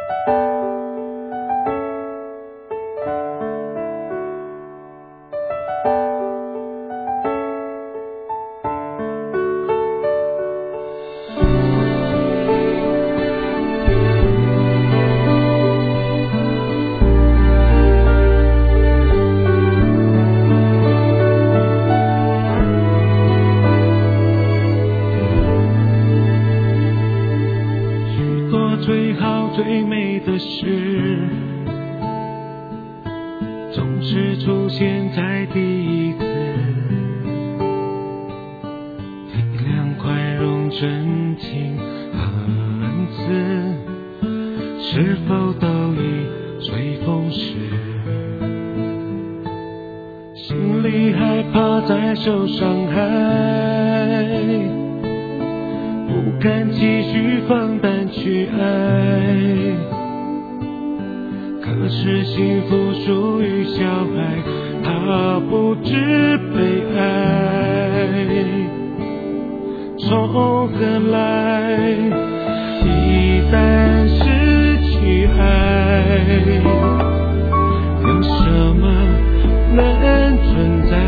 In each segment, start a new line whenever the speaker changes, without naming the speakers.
最好最美的事，总是出现在第一次。体谅、宽容、真情和恩慈，是否都已随风逝？心里害怕再受伤害，不敢继续放胆去爱，可是幸福属于小孩，他不知悲哀。从何来？一旦失去爱，有什么能存在？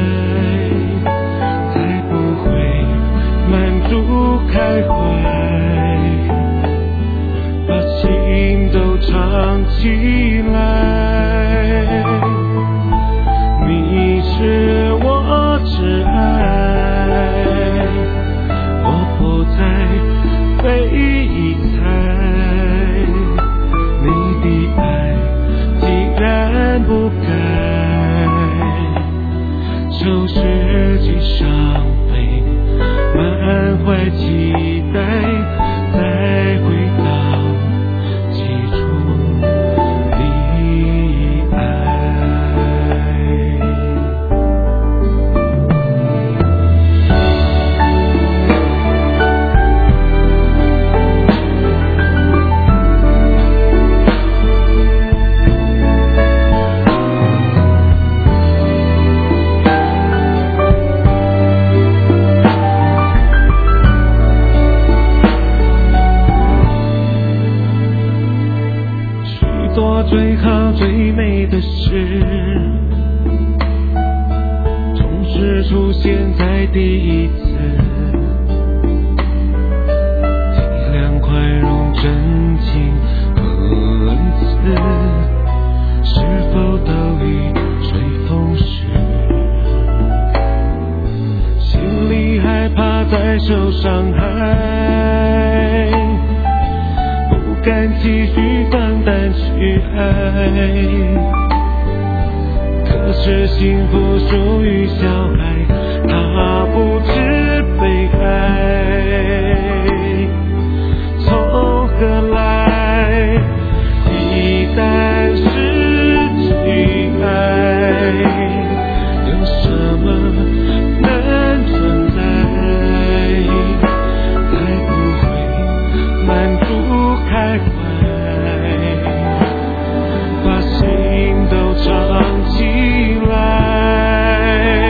才不会满足开怀，把心都藏起来。你是我挚爱，我不再被疑猜。你的爱既然不该，就是几伤悲，满怀期待，再回到起初的爱。做最好最美的事，总是出现在第一次。体谅、宽容、真情和恩慈，是否都已随风逝？心里害怕再受伤害，不敢继续放胆去爱，可是幸福属于小孩，他不知悲哀。从何来？一旦失去爱，有什么能存在？才不会满足开怀，把心都藏起来。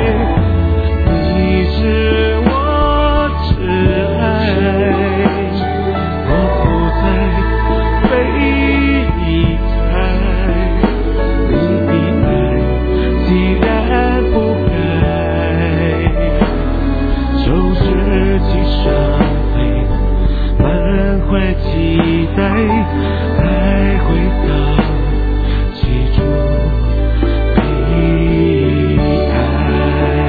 你是我挚爱，我不再被疑猜。你的爱既然不该，就是几伤悲，满怀期待，再回到起初的爱。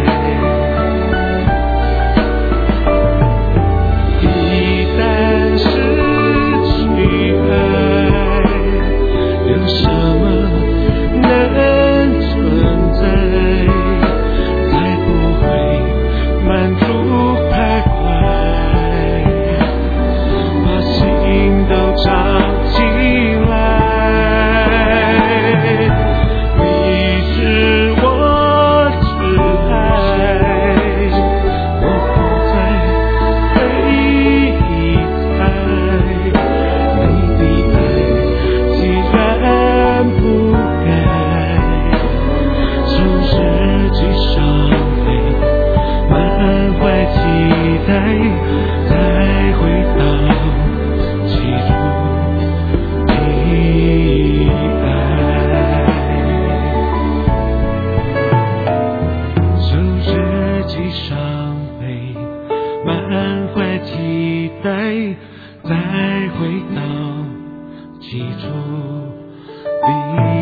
一旦失去爱，有什么能存在？才不会满足开怀，把心都藏起待，再回到起初。